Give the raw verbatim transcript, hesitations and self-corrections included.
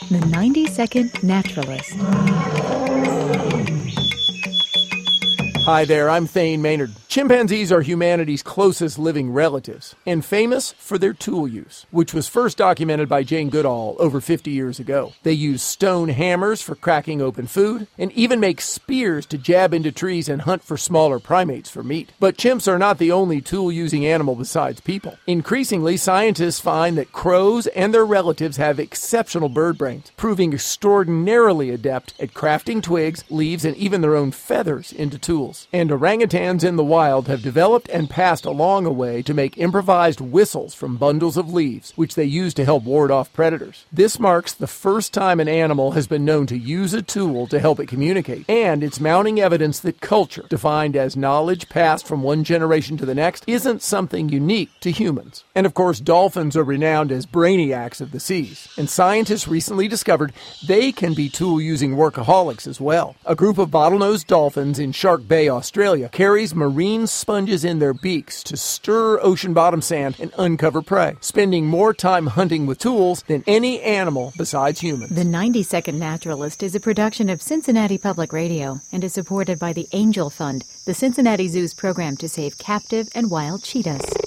The ninety-second Naturalist. Hi there, I'm Thane Maynard. Chimpanzees are humanity's closest living relatives and famous for their tool use, which was first documented by Jane Goodall over fifty years ago. They use stone hammers for cracking open food and even make spears to jab into trees and hunt for smaller primates for meat. But chimps are not the only tool-using animal besides people. Increasingly, scientists find that crows and their relatives have exceptional bird brains, proving extraordinarily adept at crafting twigs, leaves, and even their own feathers into tools. And orangutans in the wild have developed and passed along a way to make improvised whistles from bundles of leaves, which they use to help ward off predators. This marks the first time an animal has been known to use a tool to help it communicate, and it's mounting evidence that culture, defined as knowledge passed from one generation to the next, isn't something unique to humans. And of course, dolphins are renowned as brainiacs of the seas, and scientists recently discovered they can be tool-using workaholics as well. A group of bottlenose dolphins in Shark Bay, Australia, carries marine sponges in their beaks to stir ocean bottom sand and uncover prey, spending more time hunting with tools than any animal besides humans. The ninety-second Naturalist is a production of Cincinnati Public Radio and is supported by the Angel Fund, the Cincinnati Zoo's program to save captive and wild cheetahs.